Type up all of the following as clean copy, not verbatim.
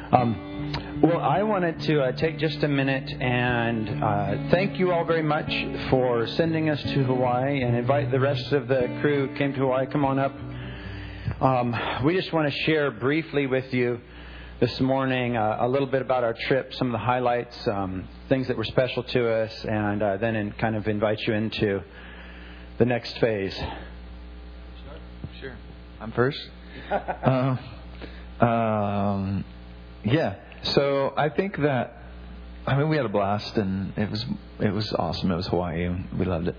Well, I wanted to take just a minute and thank you all very much for sending us to Hawaii, and invite the rest of the crew who came to Hawaii. Come on up. We just want to share briefly with you this morning a little bit about our trip, some of the highlights, things that were special to us, and then kind of invite you into the next phase. Sure. I'm first. Yeah. So I think that, we had a blast, and it was awesome. It was Hawaii, and we loved it.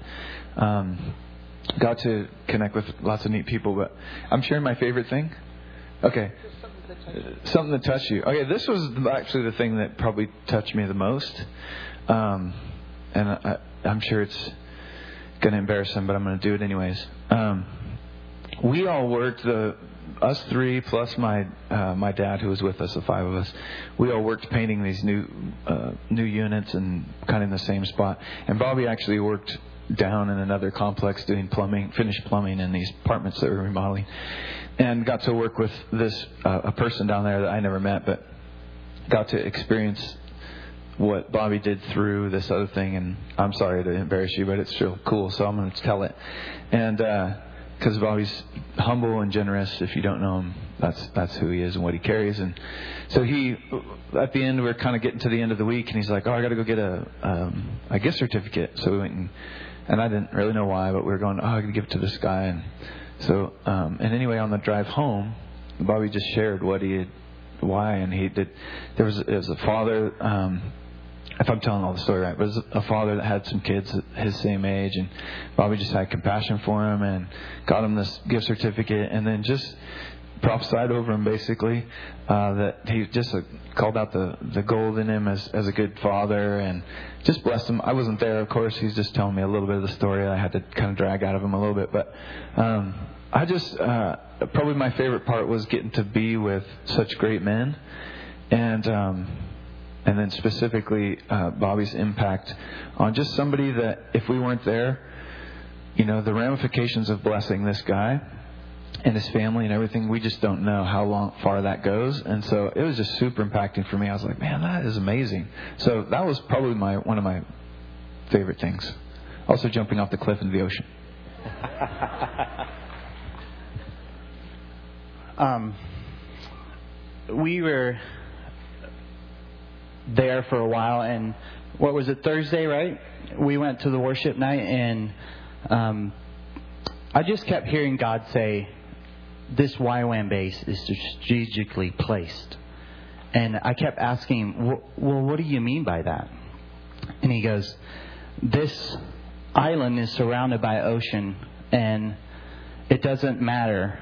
Got to connect with lots of neat people, but I'm sharing my favorite thing. Okay. Something that touched you. Okay, this was actually the thing that probably touched me the most. And I'm sure it's going to embarrass him, but I'm going to do it anyways. We all worked, us three plus my dad, who was with us, the five of us. We all worked painting these new units and kind of in the same spot. And Bobby actually worked down in another complex doing finished plumbing in these apartments that we were remodeling, and got to work with this a person down there that I never met, but got to experience what Bobby did through this other thing. And I'm sorry to embarrass you, but it's real cool, so I'm going to tell it. And because Bobby's humble and generous. If you don't know him, that's who he is and what he carries. And so he, at the end, we're kind of getting to the end of the week, and he's like, I got to go get a gift certificate. So we went and I didn't really know why, but we were going, I got to give it to this guy. And so, and anyway, on the drive home, Bobby just shared why, and it was a father, if I'm telling all the story right, but it was a father that had some kids his same age, and Bobby just had compassion for him and got him this gift certificate, and then just prophesied over him basically, that he just called out the gold in him as a good father, and just blessed him. I wasn't there, of course. He's just telling me a little bit of the story. I had to kind of drag out of him a little bit, but I just probably my favorite part was getting to be with such great men, and then specifically Bobby's impact on just somebody that if we weren't there, the ramifications of blessing this guy and his family and everything, we just don't know how far that goes. And so it was just super impacting for me. I was like, man, that is amazing. So that was probably one of my favorite things. Also jumping off the cliff into the ocean. We were there for a while, and what was it, Thursday, right? We went to the worship night, and I just kept hearing God say, this YWAM base is strategically placed. And I kept asking him, well, what do you mean by that? And he goes, this island is surrounded by ocean, and it doesn't matter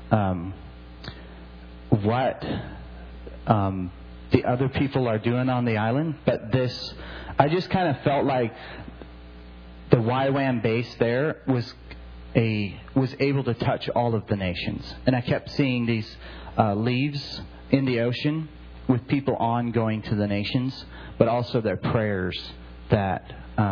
what the other people are doing on the island, but I just kind of felt like the YWAM base there was able to touch all of the nations. And I kept seeing these leaves in the ocean with people going to the nations, but also their prayers that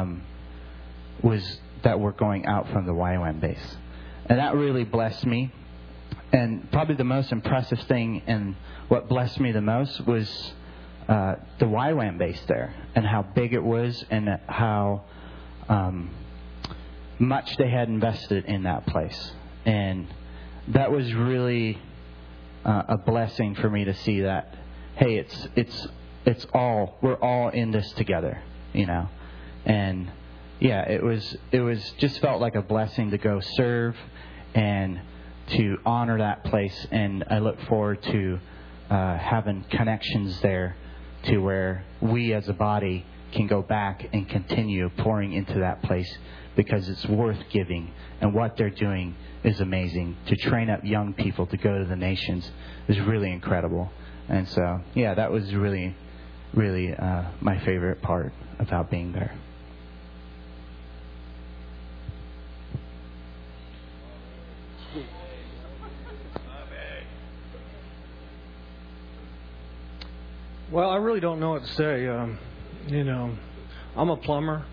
were going out from the YWAM base. And that really blessed me. And probably the most impressive thing and what blessed me the most was the YWAM base there, and how big it was, and how much they had invested in that place. And that was really a blessing for me to see that, hey, we're all in this together, And yeah, it was just felt like a blessing to go serve and to honor that place. And I look forward to having connections there to where we as a body can go back and continue pouring into that place, because it's worth giving, and what they're doing is amazing. To train up young people to go to the nations is really incredible. And so, yeah, that was really, really my favorite part about being there. Well, I really don't know what to say. I'm a plumber,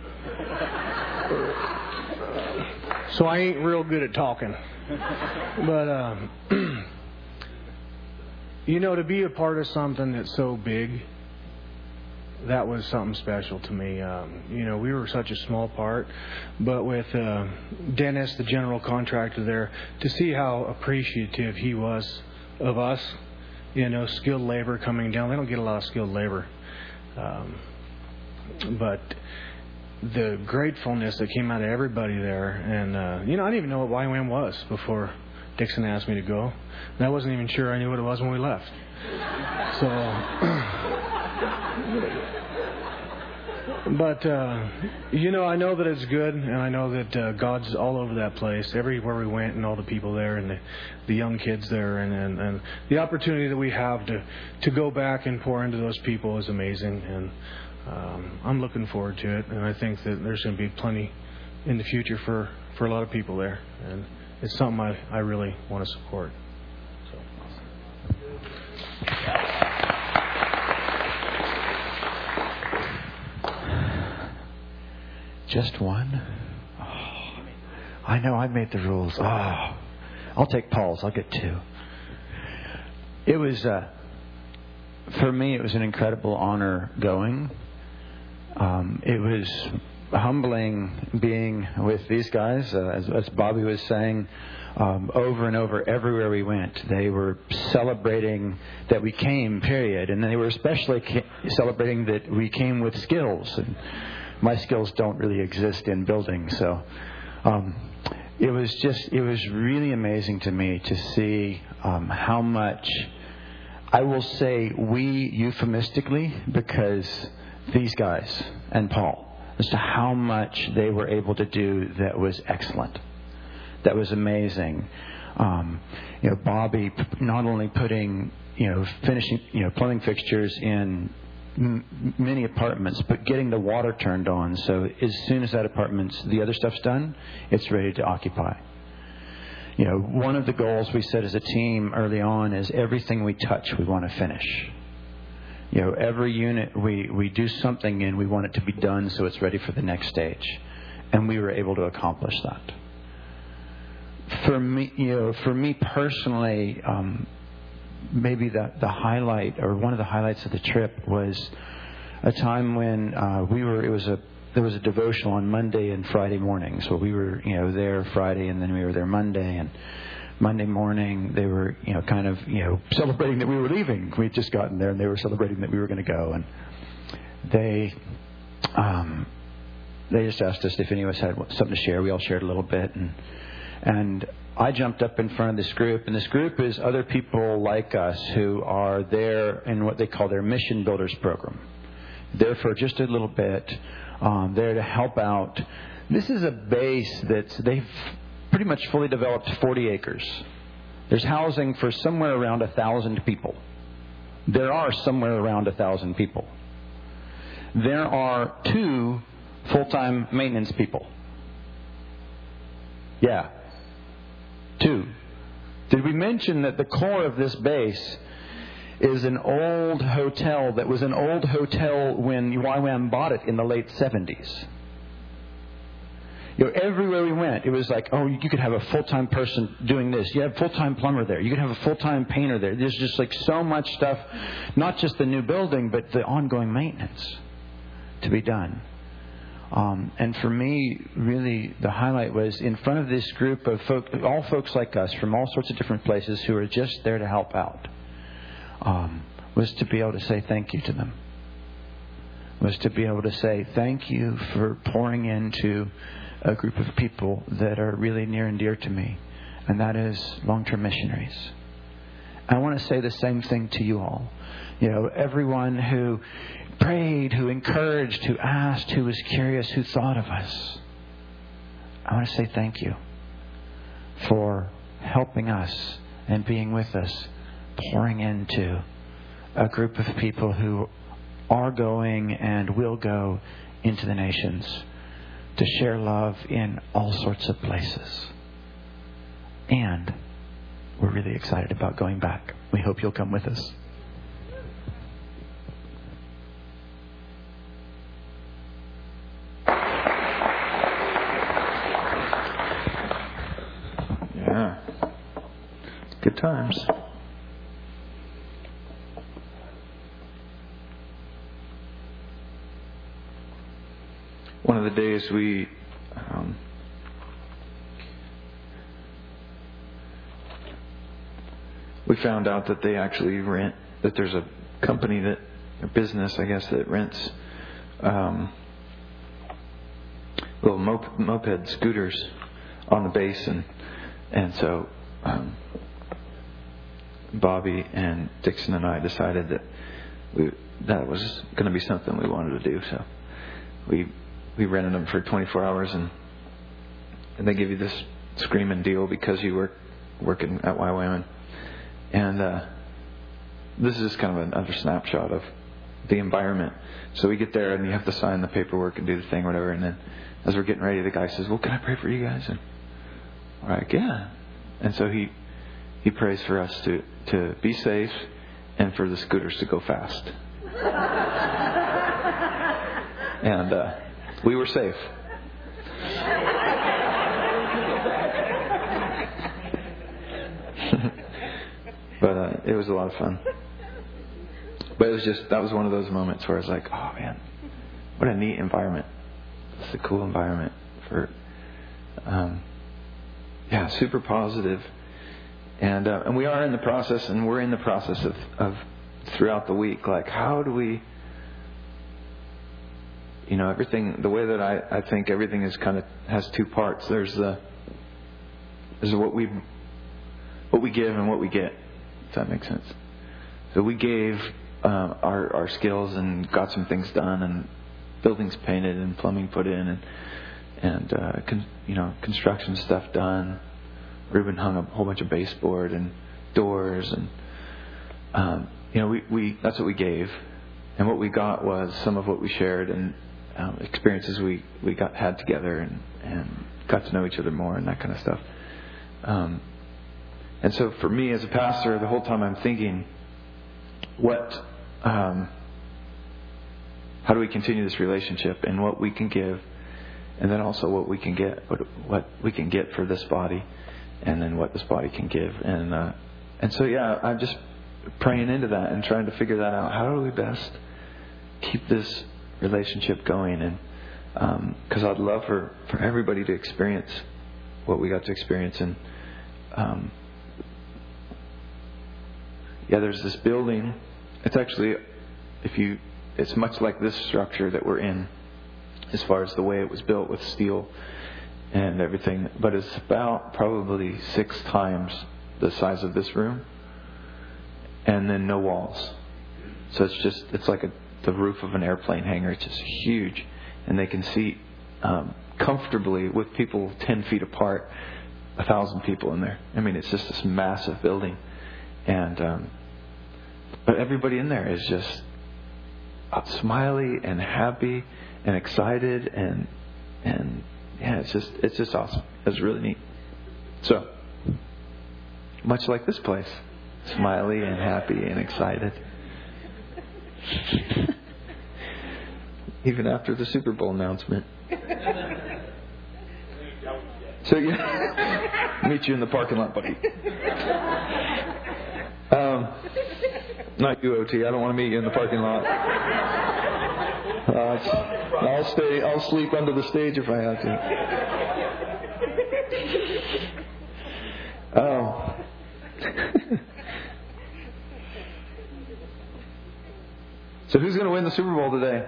so I ain't real good at talking. But To be a part of something that's so big, that was something special to me. We were such a small part, but with Dennis, the general contractor there, to see how appreciative he was of us, skilled labor coming down. They don't get a lot of skilled labor. But the gratefulness that came out of everybody there, and I didn't even know what YWAM was before Dixon asked me to go. And I wasn't even sure I knew what it was when we left. So, but I know that it's good, and I know that God's all over that place, everywhere we went, and all the people there, and the young kids there, and the opportunity that we have to go back and pour into those people is amazing, and I'm looking forward to it, and I think that there's going to be plenty in the future for a lot of people there, and it's something I really want to support. Just one? Oh, I know I made the rules. Oh, I'll take Paul's. I'll get two. It was, for me, it was an incredible honor going. It was humbling being with these guys. As Bobby was saying, over and over, everywhere we went, they were celebrating that we came, period. And they were especially celebrating that we came with skills. And my skills don't really exist in building, so it was really amazing to me to see how much, I will say we euphemistically, because these guys and Paul, as to how much they were able to do that was excellent, that was amazing. Bobby not only putting, finishing, plumbing fixtures in many apartments, but getting the water turned on, so as soon as that the other stuff's done, it's ready to occupy. One of the goals we set as a team early on is everything we touch we want to finish. Every unit we do something in, we want it to be done so it's ready for the next stage, and we were able to accomplish that. For me personally, maybe the highlight, or one of the highlights of the trip, was a time when there was a devotional on Monday and Friday morning. So we were there Friday, and then we were there Monday, and Monday morning they were kind of celebrating that we were leaving. We'd just gotten there, and they were celebrating that we were going to go, and they just asked us if any of us had something to share. We all shared a little bit, and I jumped up in front of this group, and this group is other people like us who are there in what they call their Mission Builders program. There for just a little bit, there to help out. This is a base they've pretty much fully developed 40 acres. There's housing for somewhere around 1,000 people. There are somewhere around 1,000 people. There are 2 full-time maintenance people. Yeah. 2. Did we mention that the core of this base is an old hotel that was an old hotel when YWAM bought it in the late 70s? Everywhere we went, it was like, oh, you could have a full-time person doing this. You have a full-time plumber there. You could have a full-time painter there. There's just like so much stuff, not just the new building, but the ongoing maintenance to be done. And for me, really, the highlight was in front of this group of all folks like us from all sorts of different places who are just there to help out, was to be able to say thank you to them. Was to be able to say thank you for pouring into a group of people that are really near and dear to me, and that is long-term missionaries. I want to say the same thing to you all. Everyone who prayed, who encouraged, who asked, who was curious, who thought of us. I want to say thank you for helping us and being with us, pouring into a group of people who are going and will go into the nations to share love in all sorts of places. And we're really excited about going back. We hope you'll come with us. Yeah. Good times. of the days we found out that they actually rent, that there's a company that, a business, I guess, that rents little moped scooters on the base, and so Bobby and Dixon and I decided that was going to be something we wanted to do. So we rented them for 24 hours, and they give you this screaming deal because you were working at YWAM. And this is just kind of another snapshot of the environment. So we get there, and you have to sign the paperwork and do the thing, whatever. And then as we're getting ready, the guy says, "Well, can I pray for you guys?" And we're like, "Yeah." And so he prays for us to be safe and for the scooters to go fast. And we were safe. But it was a lot of fun. But it was that was one of those moments where I was like, oh man, what a neat environment. It's a cool environment for, super positive. And we are in the process, and we're in the process of throughout the week, like, how do we, everything, the way that I think everything is kind of has two parts. There's what we give and what we get, if that makes sense. So we gave our skills and got some things done, and buildings painted and plumbing put in, and construction stuff done. Ruben hung a whole bunch of baseboard and doors, and we that's what we gave, and what we got was some of what we shared and experiences we had together, and got to know each other more and that kind of stuff. And so for me as a pastor, the whole time I'm thinking, how do we continue this relationship, and what we can give, and then also what we can get, what we can get for this body, and then what this body can give, and so I'm just praying into that and trying to figure that out. How do we best keep this relationship going? And because I'd love for everybody to experience what we got to experience, and there's this building. It's actually, it's much like this structure that we're in, as far as the way it was built with steel and everything, but it's about probably 6 times the size of this room, and then no walls. So it's like the roof of an airplane hangar. It's just huge, and they can seat comfortably, with people 10 feet apart, 1,000 people in there. I mean, it's just this massive building, and but everybody in there is just smiley and happy and excited, and it's just awesome. It's really neat. So, much like this place, smiley and happy and excited. Even after the Super Bowl announcement. So meet you in the parking lot, buddy. Not you, OT. I don't want to meet you in the parking lot. I'll sleep under the stage if I have to. So who's going to win the Super Bowl today?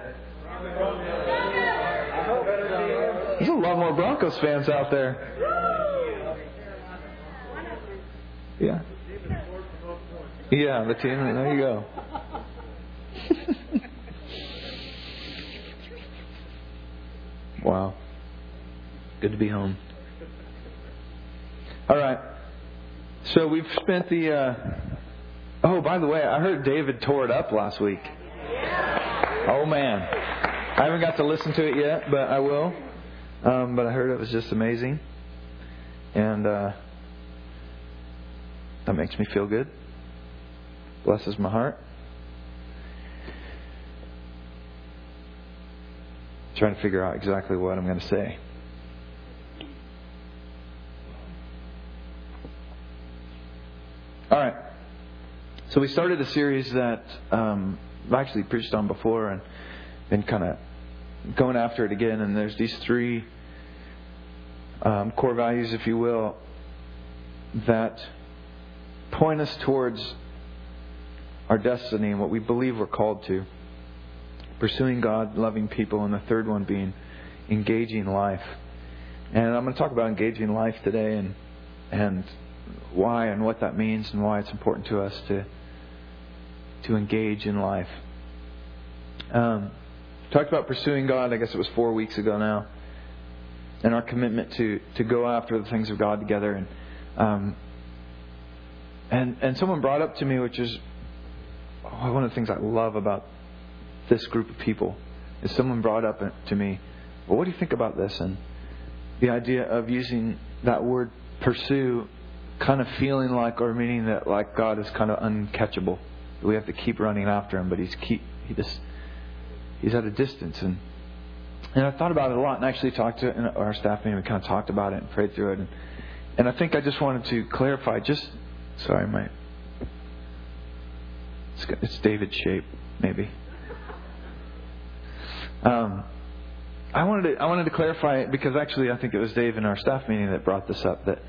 There's a lot more Broncos fans out there. Yeah. Yeah, the team. There you go. Wow. Good to be home. All right. So we've spent the... Oh, by the way, I heard David tore it up last week. Oh, man. I haven't got to listen to it yet, but I will. But I heard it was just amazing. And that makes me feel good. Blesses my heart. Trying to figure out exactly what I'm going to say. All right. So we started a series that I've actually preached on before and been kind of going after it again. And there's these three core values, if you will, that point us towards our destiny and what we believe we're called to. Pursuing God, loving people, and the third one being engaging life. And I'm going to talk about engaging life today and why and what that means and why it's important to us to engage in life. Talked about pursuing God, I guess it was 4 weeks ago now, and our commitment to go after the things of God together. And someone brought up to me, which is one of the things I love about this group of people, is someone brought up to me, well, what do you think about this? And the idea of using that word pursue, kind of feeling like, or meaning that like God is kind of uncatchable. We have to keep running after Him, but He's at a distance. And I thought about it a lot, and actually talked to our staff meeting. We kind of talked about it and prayed through it. And I think I just wanted to clarify. It's David's shape, maybe. I wanted to clarify it because actually I think it was Dave in our staff meeting that brought this up, that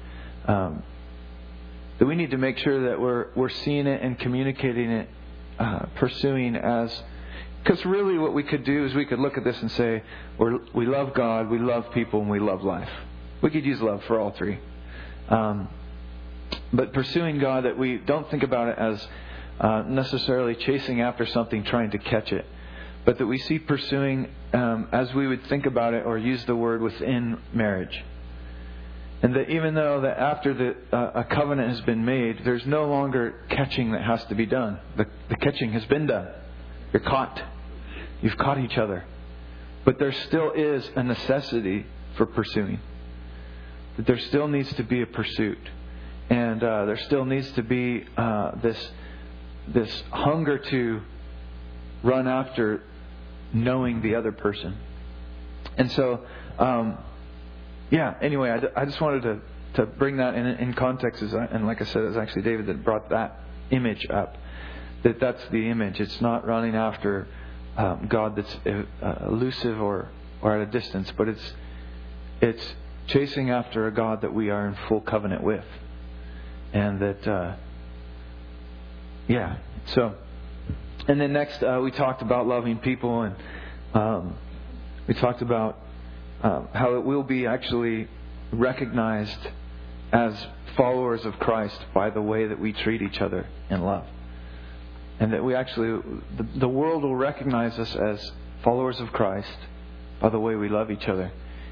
we need to make sure that we're seeing it and communicating it, pursuing as, because really what we could do is we could look at this and say we love God, we love people, and we love life. We could use love for all three. But pursuing God, that we don't think about it as necessarily chasing after something, trying to catch it, but that we see pursuing as we would think about it or use the word within marriage. And that even though that after a covenant has been made, there's no longer catching that has to be done. The catching has been done. You're caught. You've caught each other. But there still is a necessity for pursuing. That there still needs to be a pursuit. And there still needs to be this hunger to run after knowing the other person. And so, anyway, I just wanted to bring that in context. And like I said, it was actually David that brought that image up. That's the image. It's not running after God that's elusive or at a distance, but it's chasing after a God that we are in full covenant with. And that, So, and then next we talked about loving people, and we talked about how it will be actually recognized as followers of Christ by the way that we treat each other in love. And that we actually, the world will recognize us as followers of Christ by the way we love each other.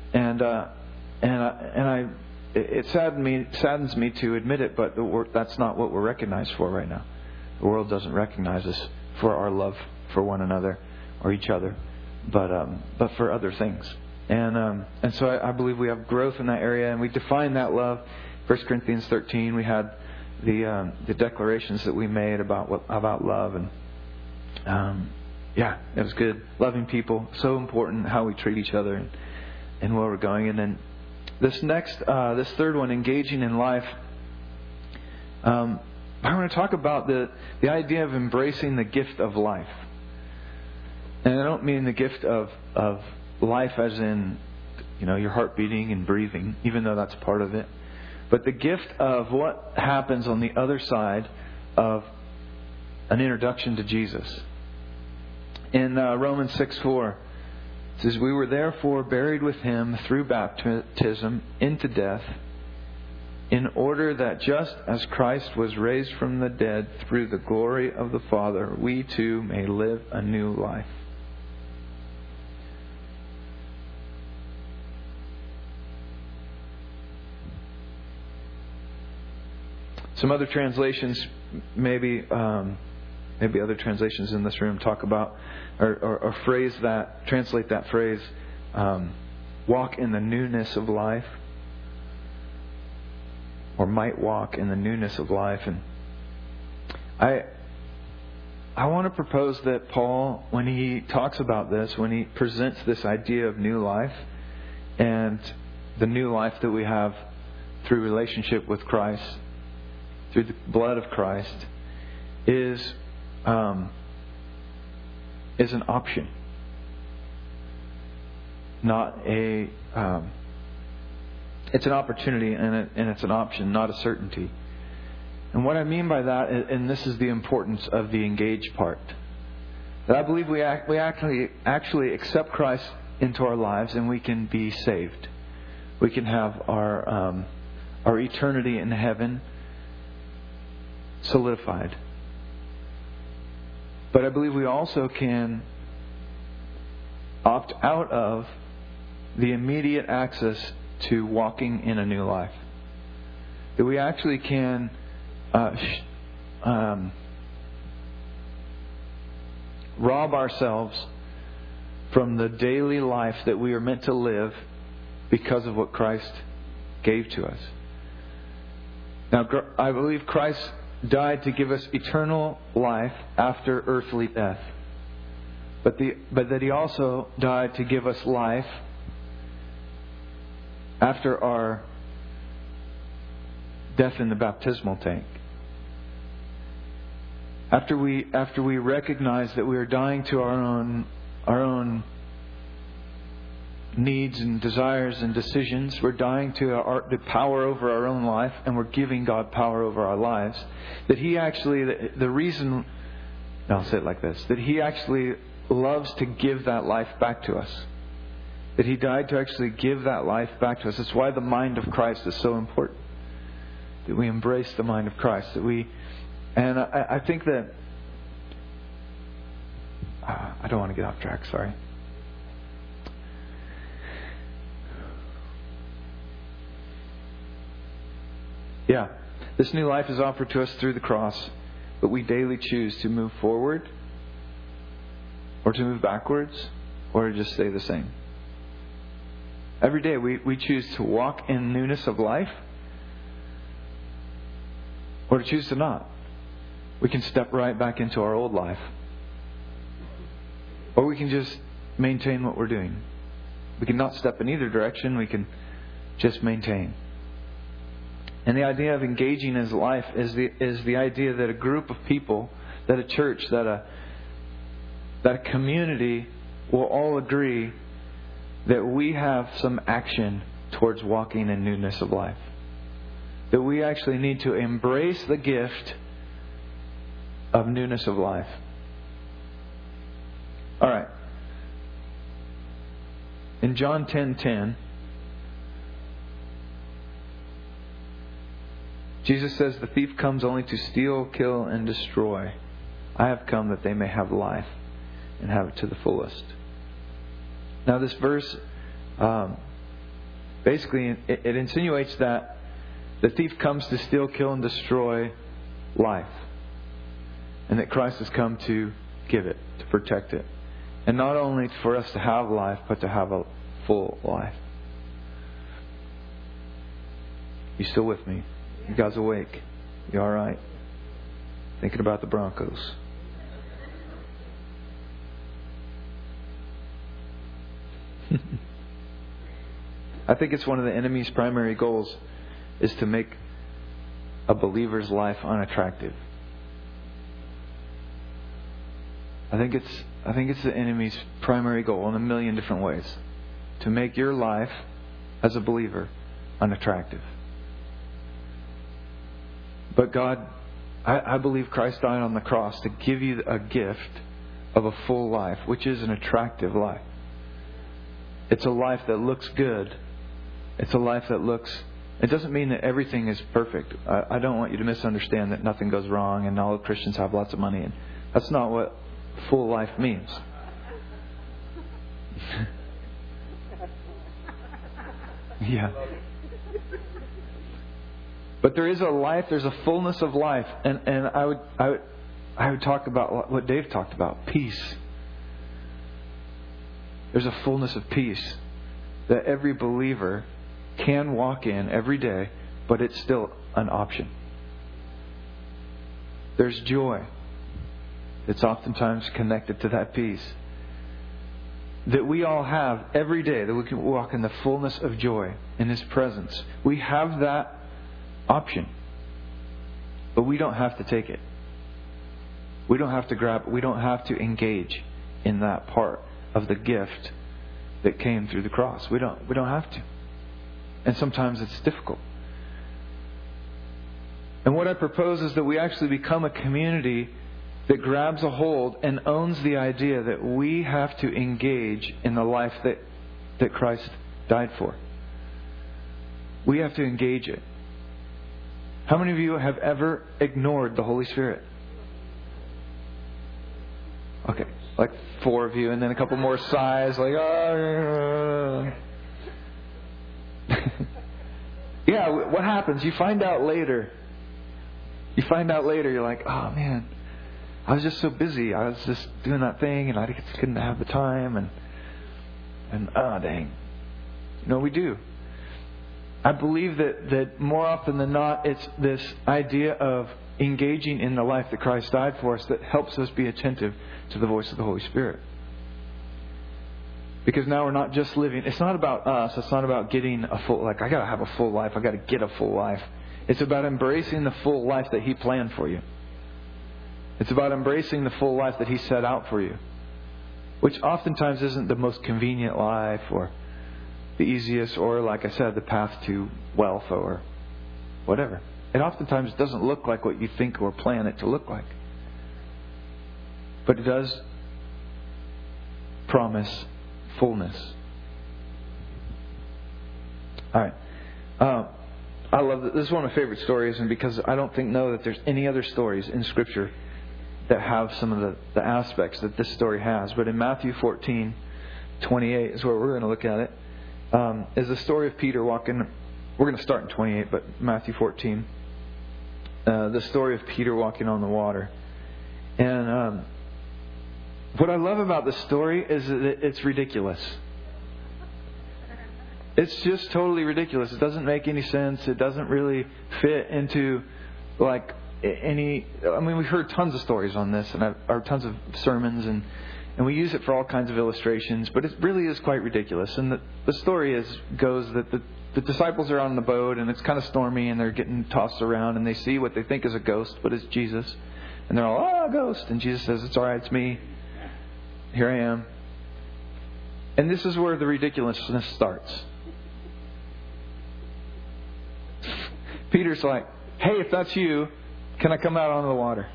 It saddens me to admit it, but that's not what we're recognized for right now. The world doesn't recognize us for our love for one another or each other, but for other things. And so I believe we have growth in that area, and we define that love. 1 Corinthians 13, we had the declarations that we made about love, and it was good. Loving people, so important, how we treat each other and where we're going. And then this third one, engaging in life. I want to talk about the idea of embracing the gift of life. And I don't mean the gift of life as in, your heart beating and breathing, even though that's part of it. But the gift of what happens on the other side of an introduction to Jesus. In Romans 6:4, it says, "We were therefore buried with Him through baptism into death, in order that just as Christ was raised from the dead through the glory of the Father, we too may live a new life." Some other translations, maybe other translations in this room talk about or translate that phrase, walk in the newness of life, or might walk in the newness of life. And I want to propose that Paul, when he talks about this, when he presents this idea of new life and the new life that we have through relationship with Christ, through the blood of Christ, is an option. not a. It's an opportunity and it's an option, not a certainty. And what I mean by that, and this is the importance of the engage part, that I believe we actually accept Christ into our lives and we can be saved. We can have our eternity in heaven solidified. But I believe we also can opt out of the immediate access to walking in a new life. That we actually can rob ourselves from the daily life that we are meant to live because of what Christ gave to us. Now, I believe Christ died to give us eternal life after earthly death. But that He also died to give us life after our death in the baptismal tank. After we recognize that we are dying to our own needs and desires and decisions, we're dying to the power over our own life, and we're giving God power over our lives. That He actually, the reason, I'll say it like this, that He actually loves to give that life back to us. That He died to actually give that life back to us. That's why the mind of Christ is so important. That we embrace the mind of Christ. And I think that I don't want to get off track, sorry. Yeah, this new life is offered to us through the cross, but we daily choose to move forward, or to move backwards, or to just stay the same. Every day we choose to walk in newness of life, or to choose to not. We can step right back into our old life, or we can just maintain what we're doing. We can not step in either direction, we can just maintain. And the idea of engaging as life is the idea that a group of people, that a church, that a community will all agree that we have some action towards walking in newness of life. That we actually need to embrace the gift of newness of life. All right. In John 10:10, Jesus says, "The thief comes only to steal, kill, and destroy. I have come that they may have life and have it to the fullest." Now this verse, basically, it insinuates that the thief comes to steal, kill, and destroy life. And that Christ has come to give it, to protect it. And not only for us to have life, but to have a full life. You still with me? You guys awake? You alright? Thinking about the Broncos. I think it's one of the enemy's primary goals is to make a believer's life unattractive. I think it's the enemy's primary goal in a million different ways. To make your life as a believer unattractive. But God, I believe Christ died on the cross to give you a gift of a full life, which is an attractive life. It's a life that looks good. It's a life that looks... It doesn't mean that everything is perfect. I don't want you to misunderstand that nothing goes wrong and all Christians have lots of money. And that's not what full life means. Yeah. But there is a life, there's a fullness of life. And I would talk about what Dave talked about, peace. There's a fullness of peace that every believer can walk in every day, but it's still an option. There's joy that's oftentimes connected to that peace that we all have every day, that we can walk in the fullness of joy in His presence. We have that option, but we don't have to take it. We don't have to grab it. We don't have to engage in that part of the gift that came through the cross. We don't have to. And sometimes it's difficult. And what I propose is that we actually become a community that grabs a hold and owns the idea that we have to engage in the life that Christ died for. We have to engage it. How many of you have ever ignored the Holy Spirit? Okay, like 4 of you, and then a couple more sighs, like, oh. Yeah, what happens? You find out later. You're like, oh man, I was just so busy. I was just doing that thing, and I just couldn't have the time, and oh dang. We do. I believe that more often than not, it's this idea of engaging in the life that Christ died for us that helps us be attentive to the voice of the Holy Spirit. Because now we're not just living. It's not about us. It's not about getting a full, I got to have a full life. I got to get a full life. It's about embracing the full life that He planned for you. It's about embracing the full life that He set out for you. Which oftentimes isn't the most convenient life or the easiest or, like I said, the path to wealth or whatever. It oftentimes doesn't look like what you think or plan it to look like. But it does promise fullness. All right. I love this. This is one of my favorite stories, and because I don't know that there's any other stories in Scripture that have some of the aspects that this story has. But in Matthew 14:28 is where we're going to look at it. Is the story of Peter walking. We're going to start in 28, but Matthew 14. The story of Peter walking on the water. And what I love about this story is that it's ridiculous. It's just totally ridiculous. It doesn't make any sense. It doesn't really fit into any. I mean, we've heard tons of stories on this, or tons of sermons, and we use it for all kinds of illustrations. But it really is quite ridiculous. And the story goes that the disciples are on the boat, and it's kind of stormy, and they're getting tossed around, and they see what they think is a ghost, but it's Jesus, and they're all, a ghost, and Jesus says, "It's all right, it's me. Here I am." And this is where the ridiculousness starts. Peter's like, "Hey, if that's you, can I come out onto the water?"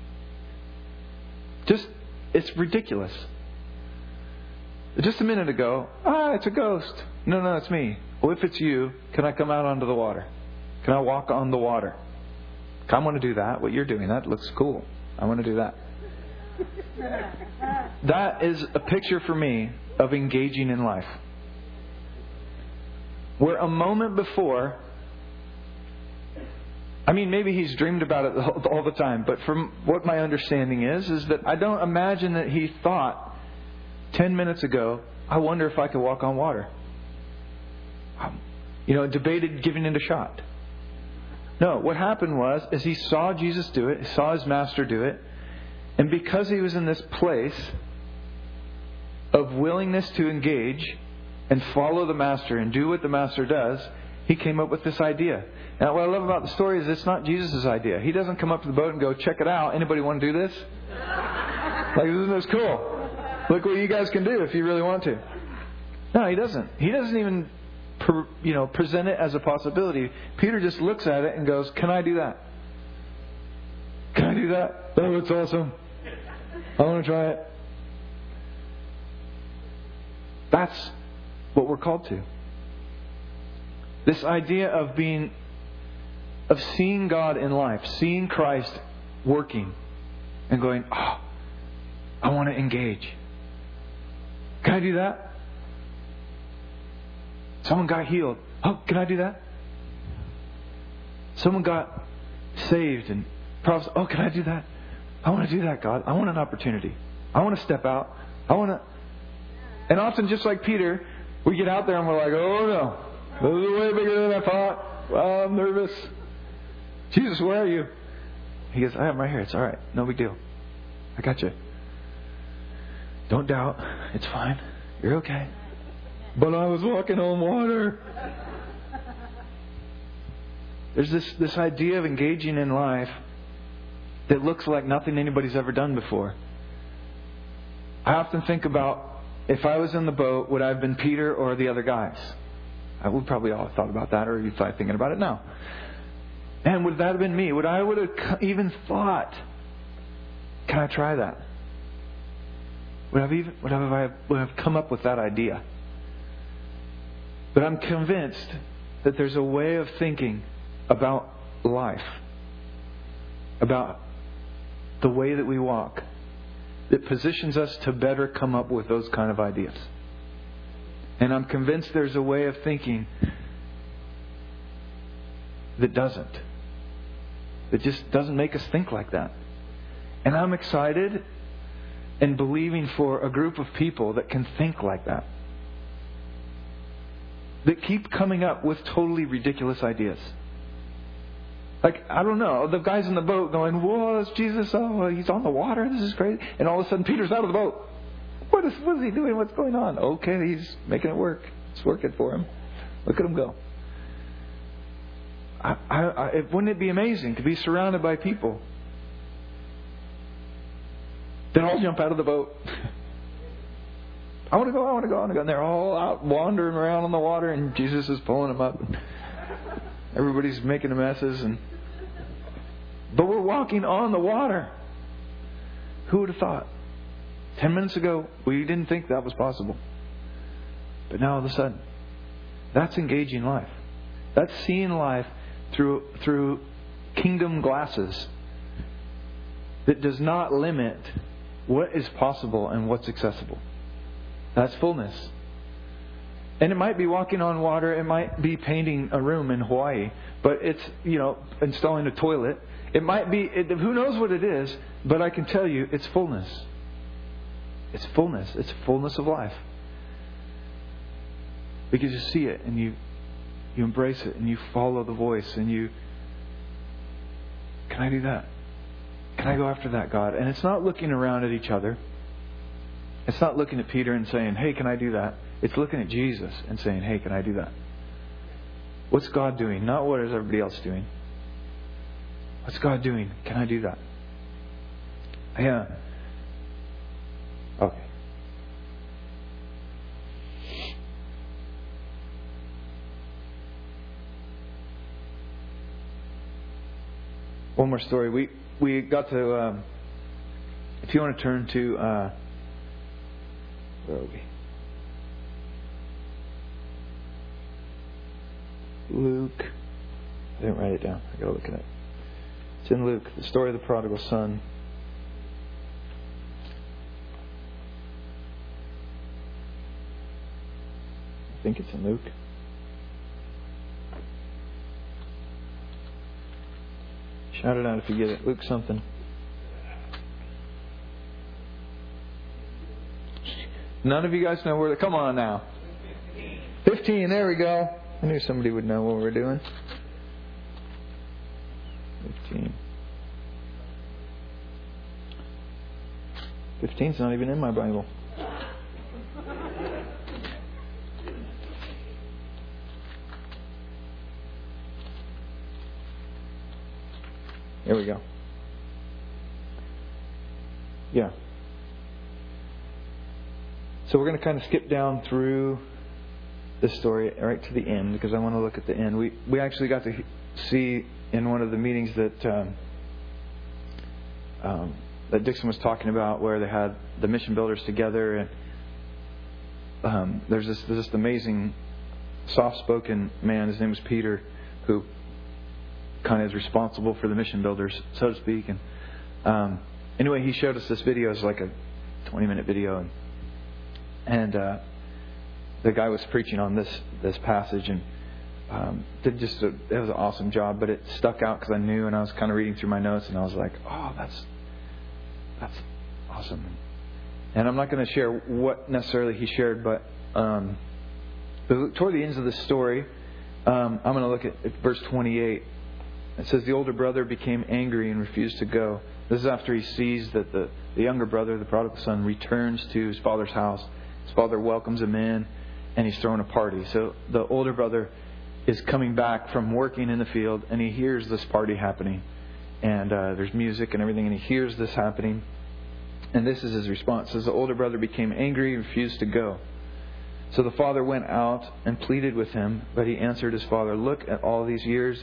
It's ridiculous. Just a minute ago, it's a ghost. No, it's me. Well, if it's you, can I come out onto the water? Can I walk on the water? I want to do that. What you're doing, that looks cool. I want to do that. That is a picture for me of engaging in life. Where a moment before, maybe he's dreamed about it all the time, but from what my understanding is that I don't imagine that he thought 10 minutes ago, I wonder if I could walk on water. Debated giving it a shot. No, what happened is he saw Jesus do it, he saw his master do it, and because he was in this place of willingness to engage and follow the master and do what the master does, he came up with this idea. Now, what I love about the story is it's not Jesus' idea. He doesn't come up to the boat and go, "Check it out. Anybody want to do this? Isn't this cool? Look what you guys can do if you really want to." No, he doesn't. He doesn't even, present it as a possibility. Peter just looks at it and goes, "Can I do that? Can I do that? Oh, it's awesome. I want to try it." That's what we're called to. This idea of seeing God in life, seeing Christ working, and going, I want to engage. Can I do that? Someone got healed. Can I do that? Someone got saved and prophesied. Can I do that? I want to do that, God. I want an opportunity. I want to step out. And often, just like Peter, we get out there and we're like, "Oh no, this is way bigger than I thought. I'm nervous. Jesus, where are you?" He goes, "I'm right here. It's all right. No big deal. I got you. Don't doubt. It's fine. You're okay." "But I was walking on water." There's this idea of engaging in life that looks like nothing anybody's ever done before. I often think about if I was in the boat, would I have been Peter or the other guys? I would probably all have thought about that, or you thought thinking about it now. And would that have been me? Would I have even thought, can I try that? Would I have come up with that idea? But I'm convinced that there's a way of thinking about life, about the way that we walk, that positions us to better come up with those kind of ideas. And I'm convinced there's a way of thinking that doesn't. That just doesn't make us think like that. And I'm excited and believing for a group of people that can think like that. That keep coming up with totally ridiculous ideas. Like, I don't know, the guys in the boat going, whoa, it's Jesus, oh, he's on the water, this is crazy. And all of a sudden Peter's out of the boat. What is he doing? What's going on? Okay, he's making it work. It's working for him. Look at him go. Wouldn't it be amazing to be surrounded by people that all jump out of the boat? I want to go. And they're all out wandering around on the water, and Jesus is pulling them up. Everybody's making messes, but we're walking on the water. Who would have thought? 10 minutes ago, we didn't think that was possible. But now all of a sudden, that's engaging life. That's seeing life through kingdom glasses that does not limit what is possible and what's accessible. That's fullness. And it might be walking on water. It might be painting a room in Hawaii. But it's, installing a toilet. It might be, who knows what it is. But I can tell you, it's fullness. It's fullness. It's fullness of life. Because you see it and you embrace it and you follow the voice and you, can I do that? Can I go after that, God? And it's not looking around at each other. It's not looking at Peter and saying, hey, can I do that? It's looking at Jesus and saying, hey, can I do that? What's God doing? Not what is everybody else doing. What's God doing? Can I do that? Yeah. Okay. One more story. We got to, if you want to turn to, where are we? Luke. I didn't write it down. I got to look at it. It's in Luke, the story of the prodigal son. I think it's in Luke. Shout it out if you get it. Luke something. None of you guys know where. Come on now. 15. There we go. I knew somebody would know what we're doing. 15. 15's not even in my Bible. Here we go. Yeah. So we're going to kind of skip down through this story right to the end because I want to look at the end. We actually got to see in one of the meetings that that Dixon was talking about, where they had the mission builders together, and there's this amazing soft-spoken man. His name is Peter, who kind of is responsible for the mission builders, so to speak. And anyway, he showed us this video. It's like a 20-minute video, and the guy was preaching on this passage, and it was an awesome job. But it stuck out because I knew, and I was kind of reading through my notes, and I was like, oh, that's awesome. And I'm not going to share what necessarily he shared, but toward the ends of the story, I'm going to look at verse 28. It says, the older brother became angry and refused to go. This is after he sees that the younger brother, the prodigal son, returns to his father's house. His father welcomes him in, and he's throwing a party. So the older brother is coming back from working in the field, and he hears this party happening. And there's music and everything, and he hears this happening. And this is his response. It says, the older brother became angry and refused to go. So the father went out and pleaded with him, but he answered his father, Look, all these years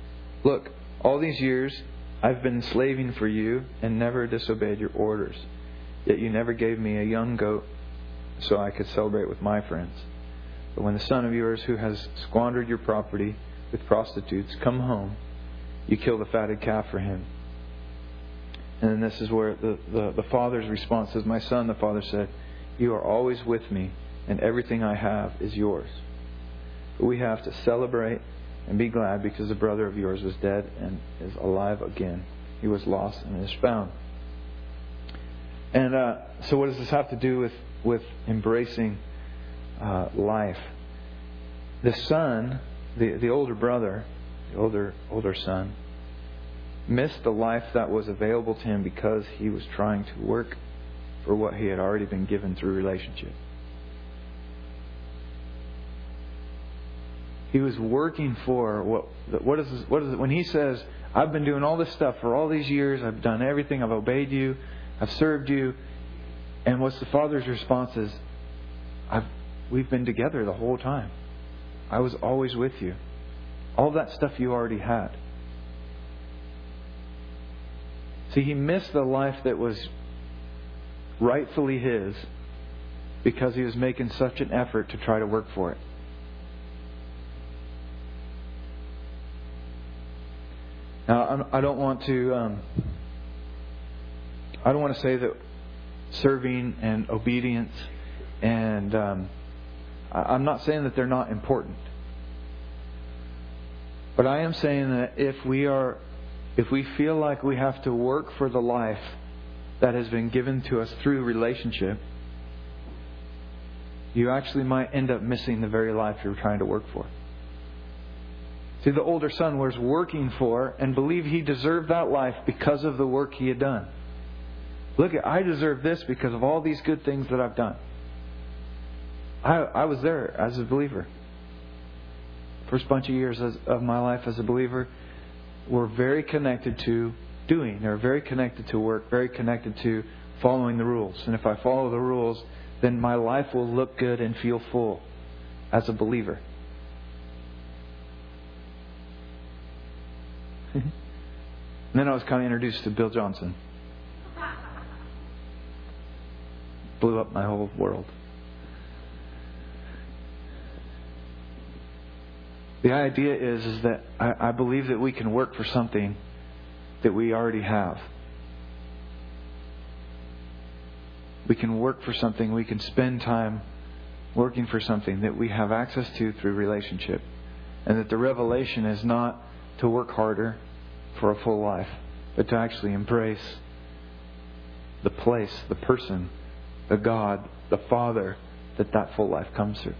I've been slaving for you and never disobeyed your orders. Yet you never gave me a young goat so I could celebrate with my friends. But when the son of yours who has squandered your property with prostitutes come home, you kill the fatted calf for him. And then this is where the father's response is, My son, the father said, you are always with me, and everything I have is yours. But we have to celebrate and be glad because the brother of yours was dead and is alive again. He was lost and is found. And so what does this have to do with embracing life? The son, the older brother, the older son, missed the life that was available to him because he was trying to work for what he had already been given through relationship. He was working for what is it when he says, I've been doing all this stuff for all these years, I've done everything, I've obeyed you, I've served you. And what's the father's response is, we've been together the whole time. I was always with you. All that stuff you already had. See, he missed the life that was rightfully his because he was making such an effort to try to work for it. Now, I don't want to say that serving and obedience and I'm not saying that they're not important. But I am saying that if we feel like we have to work for the life that has been given to us through relationship, you actually might end up missing the very life you're trying to work for. See, the older son was working for and believed he deserved that life because of the work he had done. Look, I deserve this because of all these good things that I've done. I was there as a believer. First bunch of years of my life as a believer were very connected to doing. They were very connected to work, very connected to following the rules. And if I follow the rules, then my life will look good and feel full as a believer. And then I was kind of introduced to Bill Johnson. Blew up my whole world. The idea is that I believe that we can work for something that we already have. We can work for something, we can spend time working for something that we have access to through relationship. And that the revelation is not to work harder for a full life, but to actually embrace the place, the person, the God, the Father that full life comes through.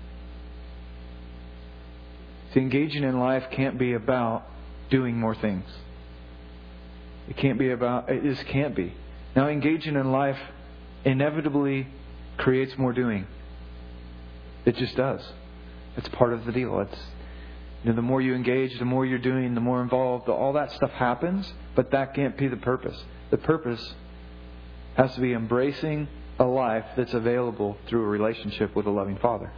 See, engaging in life can't be about doing more things. It just can't be. Now, engaging in life inevitably creates more doing. It just does. It's part of the deal. The more you engage, the more you're doing, the more involved, all that stuff happens, but that can't be the purpose. The purpose has to be embracing a life that's available through a relationship with a loving Father.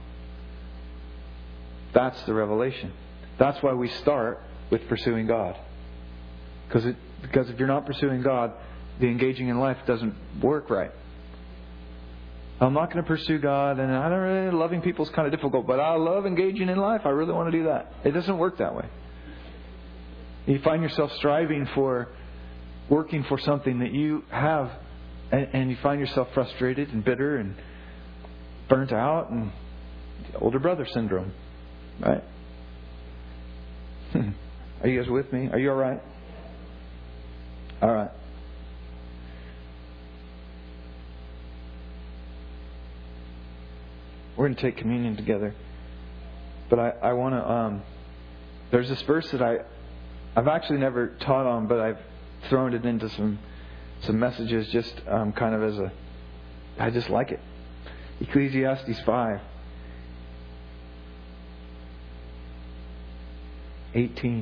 That's the revelation. That's why we start with pursuing God. Because if you're not pursuing God, the engaging in life doesn't work right. I'm not going to pursue God, and I don't really, loving people is kind of difficult, but I love engaging in life. I really want to do that. It doesn't work that way. You find yourself striving for, working for something that you have, and you find yourself frustrated and bitter and burnt out, and older brother syndrome, right? Are you guys with me? Are you all right? All right. We're going to take communion together. But I want to... there's this verse that I've actually never taught on, but I've thrown it into some messages just kind of as a... I just like it. Ecclesiastes 5:18.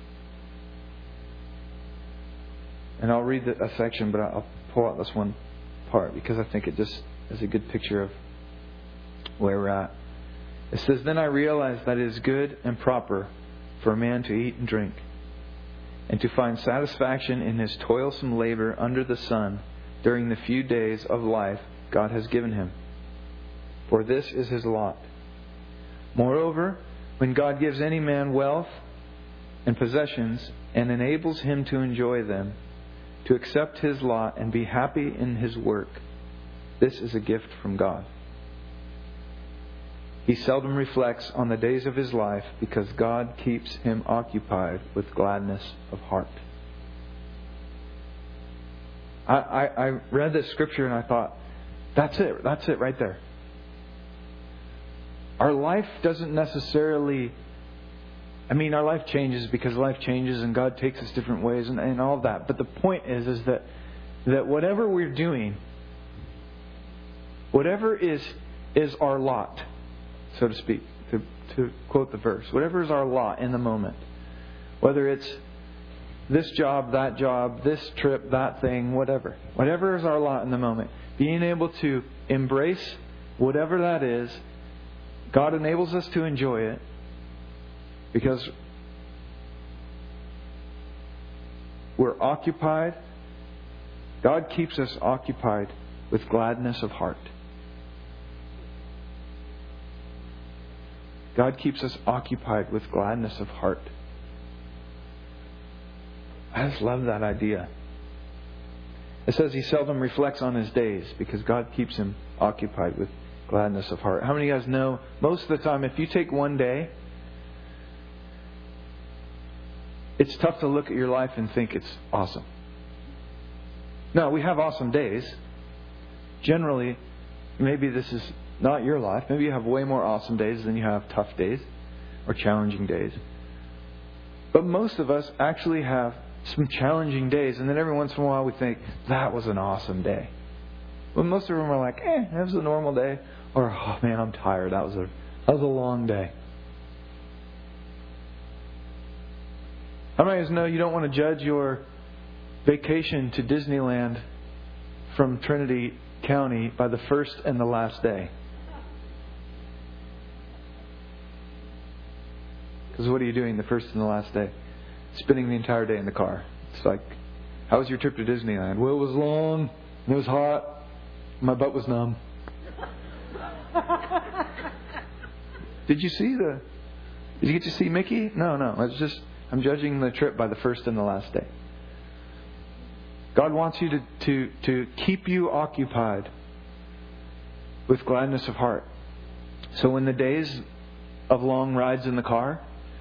And I'll read a section, but I'll pull out this one part because I think it just is a good picture of where we're at. It says, "Then I realized that it is good and proper for a man to eat and drink, and to find satisfaction in his toilsome labor under the sun during the few days of life God has given him. For this is his lot. Moreover, when God gives any man wealth and possessions and enables him to enjoy them, to accept his lot and be happy in his work, this is a gift from God. He seldom reflects on the days of his life because God keeps him occupied with gladness of heart." I read this scripture and I thought, that's it right there. Our life doesn't necessarily... our life changes because life changes and God takes us different ways and all of that. But the point is that whatever we're doing, whatever is our lot, so to speak, to quote the verse, whatever is our lot in the moment, whether it's this job, that job, this trip, that thing, whatever is our lot in the moment, being able to embrace whatever that is, God enables us to enjoy it because we're occupied. God keeps us occupied with gladness of heart. God keeps us occupied with gladness of heart. I just love that idea. It says he seldom reflects on his days because God keeps him occupied with gladness of heart. How many of you guys know most of the time if you take one day, it's tough to look at your life and think it's awesome. No, we have awesome days. Generally, maybe this is not your life. Maybe you have way more awesome days than you have tough days or challenging days. But most of us actually have some challenging days, and then every once in a while we think, that was an awesome day. But most of them are like, that was a normal day. Or, oh man, I'm tired. That was a long day. How many of you know you don't want to judge your vacation to Disneyland from Trinity County by the first and the last day? Because what are you doing the first and the last day? Spending the entire day in the car. It's like, how was your trip to Disneyland? Well, it was long. It was hot. My butt was numb. Did you get to see Mickey? No. I'm judging the trip by the first and the last day. God wants you to keep you occupied with gladness of heart. So when the days of long rides in the car,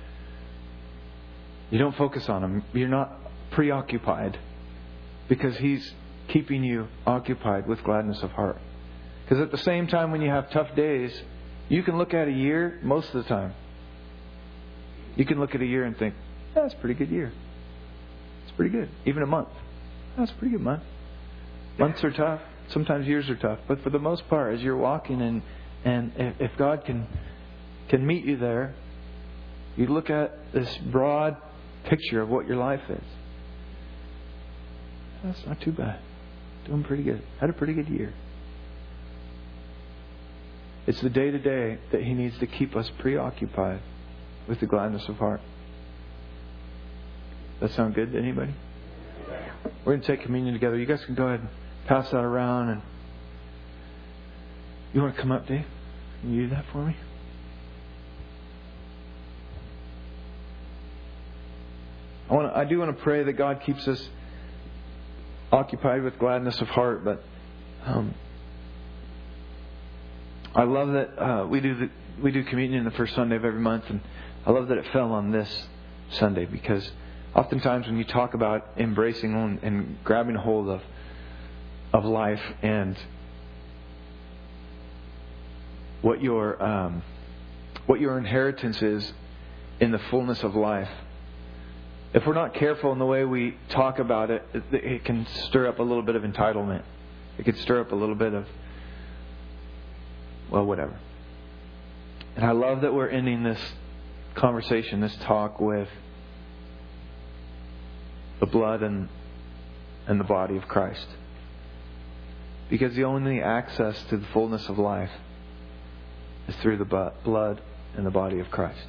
you don't focus on them. You're not preoccupied because He's keeping you occupied with gladness of heart. Because at the same time when you have tough days, you can look at a year most of the time. You can look at a year and think, that's a pretty good year. It's pretty good. Even a month. That's a pretty good month. Months are tough. Sometimes years are tough. But for the most part, as you're walking and if God can meet you there, you look at this broad picture of what your life is. That's not too bad. Doing pretty good. Had a pretty good year. It's the day-to-day that He needs to keep us preoccupied with the gladness of heart. That sound good to anybody? We're going to take communion together. You guys can go ahead and pass that around. And you want to come up, Dave? Can you do that for me? I do want to pray that God keeps us occupied with gladness of heart, but I love that we do communion the first Sunday of every month, and I love that it fell on this Sunday because oftentimes when you talk about embracing and grabbing a hold of life and what your inheritance is in the fullness of life, if we're not careful in the way we talk about it, it can stir up a little bit of entitlement. It can stir up a little bit of, well, whatever. And I love that we're ending this conversation, this talk, with the blood and the body of Christ. Because the only access to the fullness of life is through the blood and the body of Christ.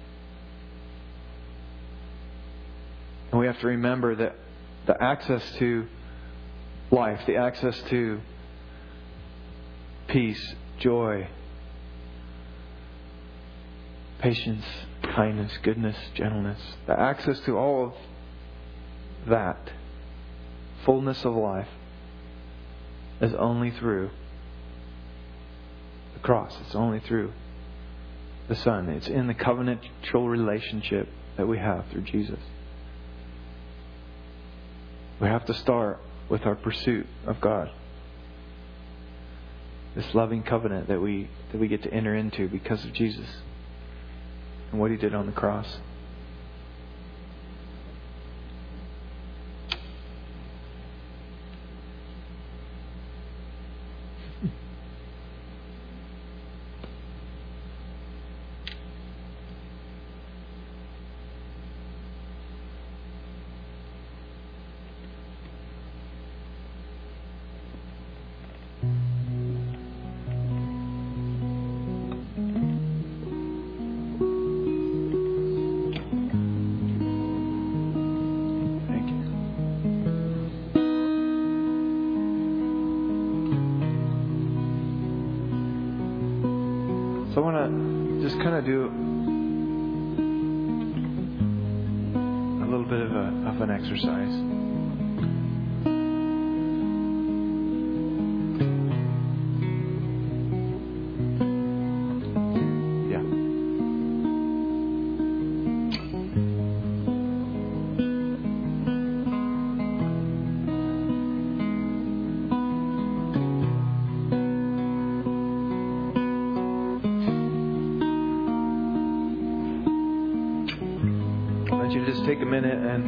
And we have to remember that the access to life, the access to peace, joy, patience, kindness, goodness, gentleness, the access to all of that fullness of life is only through the cross. It's only through the Son. It's in the covenantal relationship that we have through Jesus. We have to start with our pursuit of God. This loving covenant that we get to enter into because of Jesus and what He did on the cross. So I want to just kind of do a little bit of an exercise. Take a minute and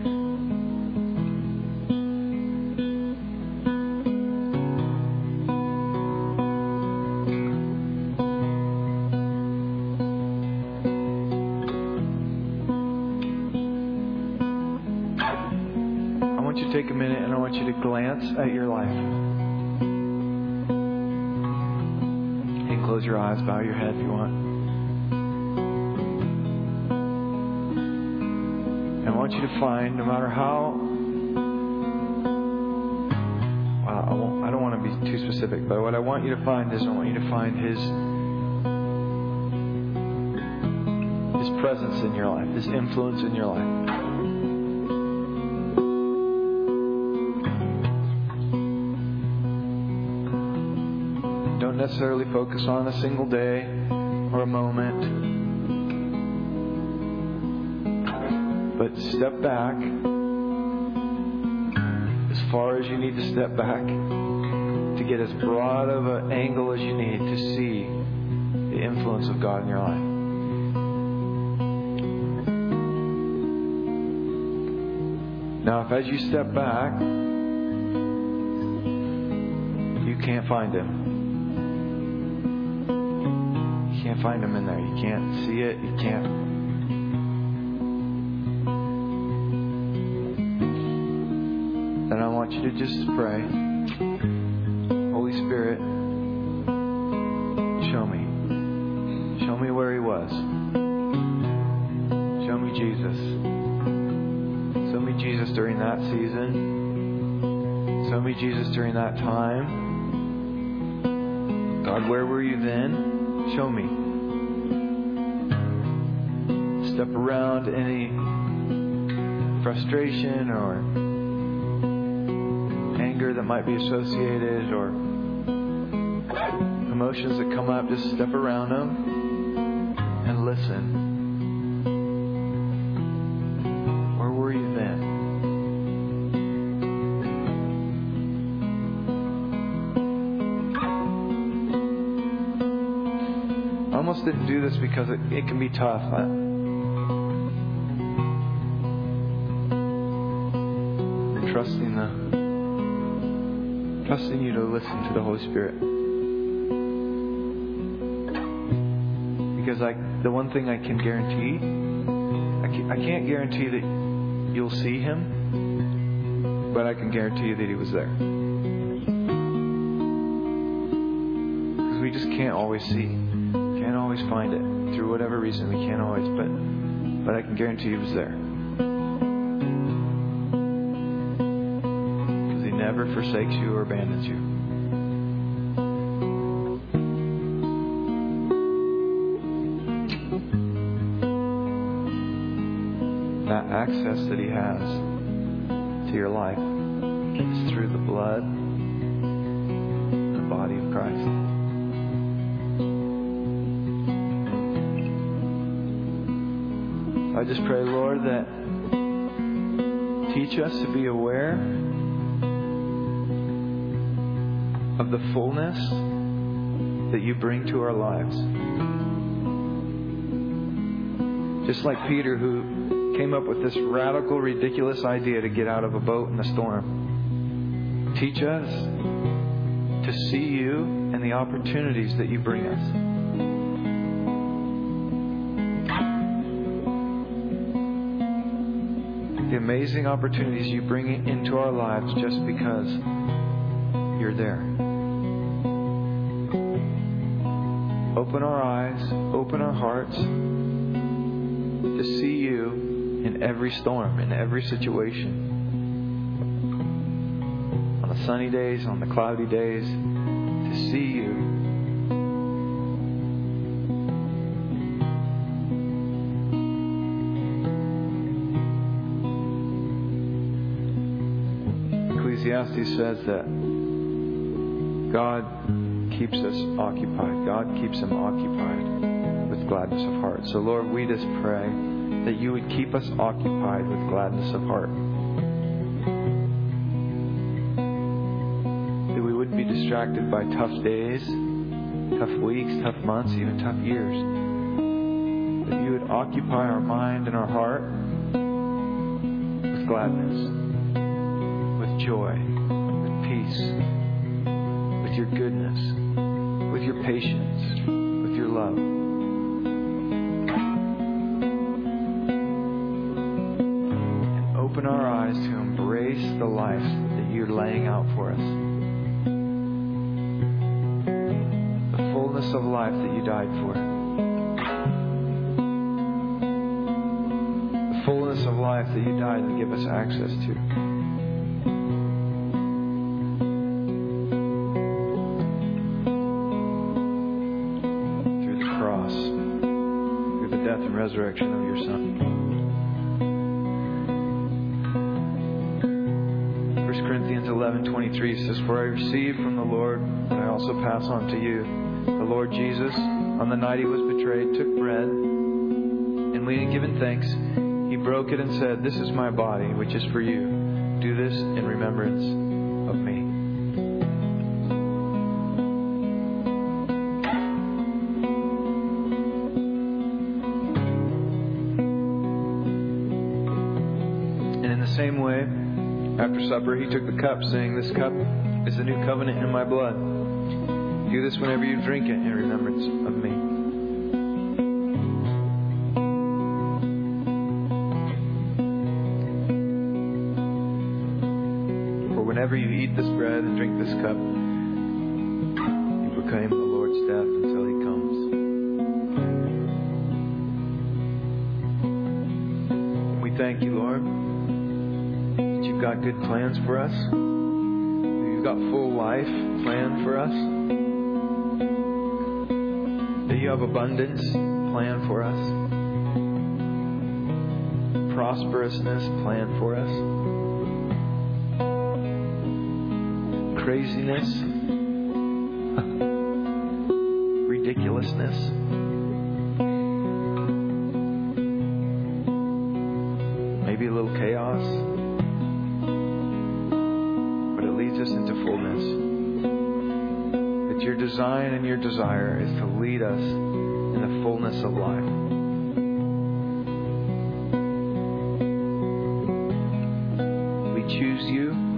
I want you to take a minute and I want you to glance at your life. You can close your eyes, bow your head if you want. I want you to find, no matter how, I don't want to be too specific, but what I want you to find is I want you to find His presence in your life, His influence in your life. Don't necessarily focus on a single day or a moment. But step back as far as you need to step back to get as broad of an angle as you need to see the influence of God in your life. Now, if as you step back, you can't find Him. You can't find Him in there. You can't see it. You can't. And I want you to just pray, Holy Spirit, show me. Show me where He was. Show me Jesus. Show me Jesus during that season. Show me Jesus during that time. God, where were You then? Show me. Step around any frustration or anger that might be associated or emotions that come up, just step around them and listen. Where were You then? I almost didn't do this because it can be tough. Trusting You to listen to the Holy Spirit. Because the one thing I can guarantee, I can't guarantee that you'll see Him, but I can guarantee you that He was there. just can't always see. Can't always find it. Through whatever reason, we can't always. But I can guarantee He was there. Because He never forsakes you or abandons you. That access that He has to your life is through the blood and the body of Christ. I just pray, Lord, that teach us to be aware of the fullness that You bring to our lives. Just like Peter, who came up with this radical, ridiculous idea to get out of a boat in a storm. Teach us to see You and the opportunities that You bring us. The amazing opportunities You bring into our lives just because You're there. Open our eyes, open our hearts to see You in every storm, in every situation. On the sunny days, on the cloudy days, to see You. Ecclesiastes says that God keeps us occupied. God keeps Him occupied with gladness of heart. So Lord, we just pray that You would keep us occupied with gladness of heart. That we wouldn't be distracted by tough days, tough weeks, tough months, even tough years. That You would occupy our mind and our heart with gladness, with joy, with peace, with Your goodness, with Your patience, with Your love. Open our eyes to embrace the life that You're laying out for us. The fullness of life that You died for. The fullness of life that You died to give us access to. Through the cross. Through the death and resurrection of Your Son. 11:23 says, "For I received from the Lord what I also pass on to you. The Lord Jesus, on the night He was betrayed, took bread, and when He had given thanks, He broke it and said, 'This is my body, which is for you. Do this in remembrance of me.'" And in the same way, after supper, He took the cup, saying, "This cup is the new covenant in my blood. Do this whenever you drink it in remembrance of me." For whenever you eat this bread and drink this cup, you proclaim the Lord's death until He comes. And we thank You, Lord, You've got good plans for us. You've got full life planned for us. That You have abundance planned for us. Prosperousness planned for us. Craziness. Ridiculousness. Maybe a little chaos. Us into fullness. That Your design and Your desire is to lead us in the fullness of life. We choose You.